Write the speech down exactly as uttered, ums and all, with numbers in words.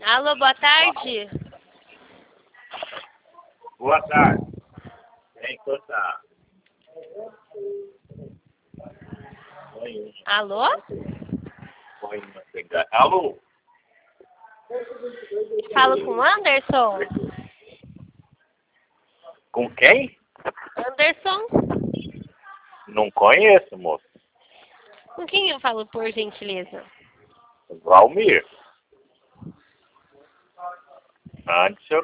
Alô, boa tarde. Boa tarde. Quem que tá? Oi, Alô? oi, uma pegada. Alô? Falo com o Anderson? Com quem? Anderson? Não conheço, moço. Com quem eu falo, por gentileza? Valmir. Antes eu